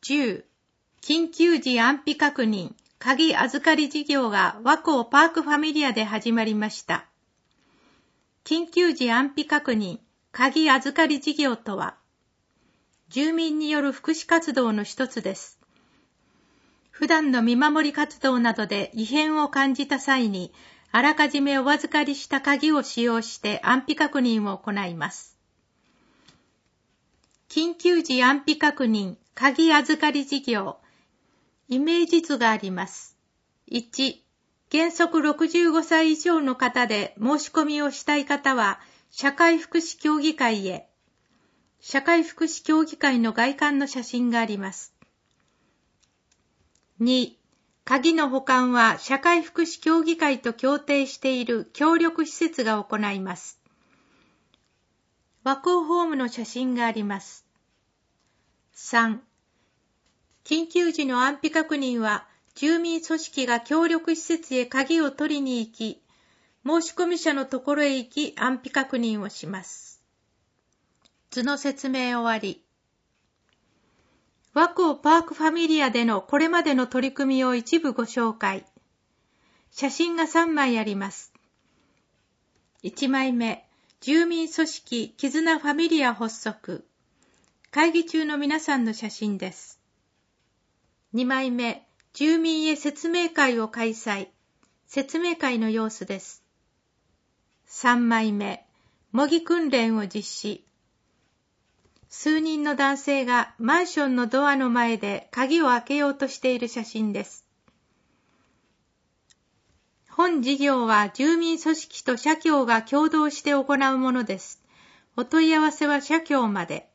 10、緊急時安否確認、鍵預かり事業が和光パークファミリアで始まりました。緊急時安否確認、鍵預かり事業とは、住民による福祉活動の一つです。普段の見守り活動などで異変を感じた際に、あらかじめお預かりした鍵を使用して安否確認を行います。緊急時安否確認、鍵預かり事業。イメージ図があります。1、原則65歳以上の方で申し込みをしたい方は、社会福祉協議会へ。社会福祉協議会の外観の写真があります。2、鍵の保管は社会福祉協議会と協定している協力施設が行います。和光ホームの写真があります。3、緊急時の安否確認は住民組織が協力施設へ鍵を取りに行き、申し込み者のところへ行き安否確認をします。図の説明終わり。和光パークファミリアでのこれまでの取り組みを一部ご紹介。写真が3枚あります。1枚目、住民組織絆ファミリア発足。会議中の皆さんの写真です。2枚目、住民へ説明会を開催。説明会の様子です。3枚目、模擬訓練を実施。数人の男性がマンションのドアの前で鍵を開けようとしている写真です。本事業は住民組織と社協が共同して行うものです。お問い合わせは社協まで。